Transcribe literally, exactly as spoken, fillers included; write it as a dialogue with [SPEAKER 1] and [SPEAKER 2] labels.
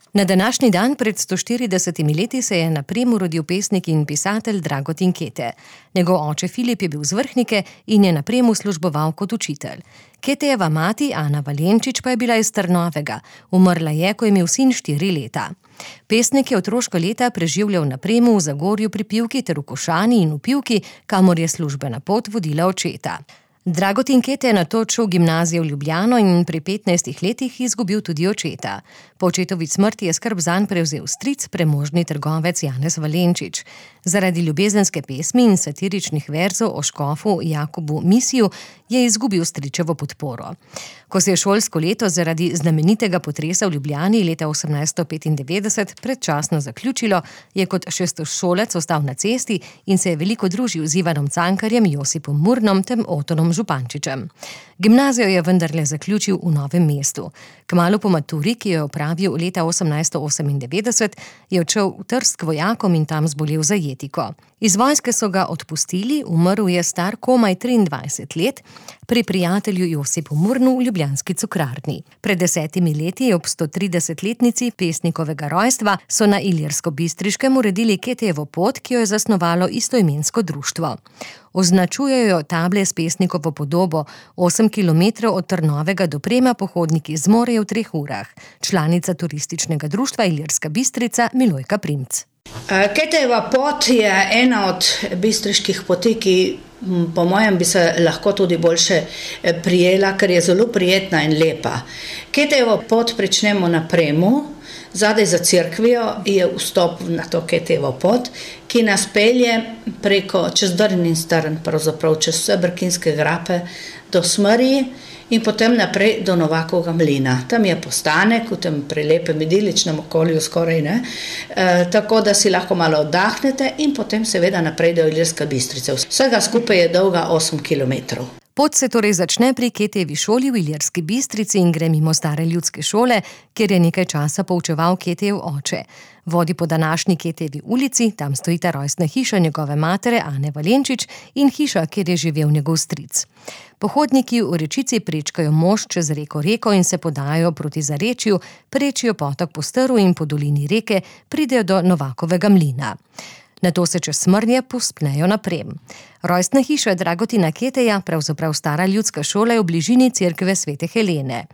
[SPEAKER 1] Na današnji dan pred sto štiridesetimi leti se je na Premu rodil pesnik in pisatelj Dragotin Kete. Njegov oče Filip je bil z Vrhnike in je na Premu služboval kot učitelj. Ketejeva mati Ana Valenčič pa je bila iz Trnovega. Umrla je, ko je imel sin štiri leta. Pesnik je otroška leta preživljal na Premu, v Zagorju pri Pivki ter v Košani in v Pivki, kamor je službena pot vodila očeta. Dragotin Kete je nato odšel v gimnazijo v Ljubljano in pri petnajstih letih izgubil tudi očeta. Po očetovi smrti je skrb zanj prevzel stric, premožni trgovec Janez Valenčič. Zaradi ljubezenske pesmi in satiričnih verzov o škofu Jakobu Misiju je izgubil stričevo podporo. Ko se je šolsko leto zaradi znamenitega potresa v Ljubljani leta osemnajststo petindevetdeset predčasno zaključilo, je kot šestošolec ostal na cesti in se je veliko družil z Ivanom Cankarjem, Josipom Murnom ter Otonom Župančičem. Gimnazijo je vendarle zaključil v Novem mestu. Kmalu po maturi, ki jo je opravil leta osemnajststo osemindevetdeset, je odšel v Trst k vojakom in tam zbolel za jetiko. Iz vojske so ga odpustili, umrl je star komaj triindvajset let, pri prijatelju Josipu Murnu v ljubljanski cukrarni. Pred desetimi leti, ob stotridesetletnici pesnikovega rojstva, so na Ilirsko-Bistriškem uredili Ketejevo pot, ki jo je zasnovalo istoimensko društvo. Označujejo table s pesnikovo podobo. Osem kilometrov od Trnovega do Prema pohodniki zmorejo v treh urah. Članica turističnega društva Ilirska Bistrica Milojka Primc.
[SPEAKER 2] Ketejeva pot je ena od bistriških poti, ki po mojem bi se lahko tudi boljše prijela, ker je zelo prijetna in lepa. Ketejevo pot pričnemo na Premu, zadaj za cerkvijo je vstop na to Ketejevo pot, ki nas pelje preko čez Drn in Strn, pravzaprav čez vse Brkinske grape do Smrji in potem naprej do Novakovega mlina. Tam je postanek v tem prelepem idiličnem okolju skoraj, ne, e, tako da si lahko malo oddahnete in potem seveda naprej do Ilirske Bistrice. Vsega skupaj je dolga osem kilometrov.
[SPEAKER 1] Pot se torej začne pri Ketejevi šoli v Ilirski Bistrici in gre mimo stare ljudske šole, kjer je nekaj časa poučeval Ketejev oče. Vodi po današnji Ketejevi ulici, tam stojita rojstna hiša njegove matere Ane Valenčič in hiša, kjer je živel njegov stric. Pohodniki v Rečici prečkajo most čez reko Reko in se podajo proti Zarečju, prečijo potok po Strvu in po dolini reke pridejo do Novakovega mlina. Nato se čez Smrnje povzpnejo na Prem. Rojstna hiša Dragotina Keteja, pravzaprav stara ljudska šola, je v bližini cerkve Svete Helene.